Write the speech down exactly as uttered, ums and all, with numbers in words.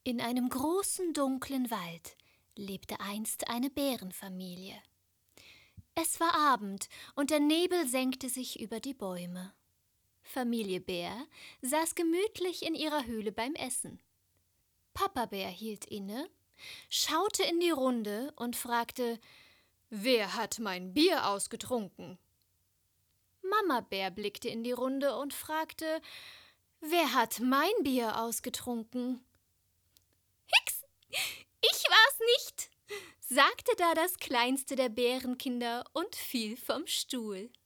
In einem großen, dunklen Wald lebte einst eine Bärenfamilie. Es war Abend und der Nebel senkte sich über die Bäume. Familie Bär saß gemütlich in ihrer Höhle beim Essen. Papa Bär hielt inne, schaute in die Runde und fragte: »Wer hat mein Bier ausgetrunken?« Mama Bär blickte in die Runde und fragte: »Wer hat mein Bier ausgetrunken?« »Hix, ich war's nicht«, sagte da das kleinste der Bärenkinder und fiel vom Stuhl.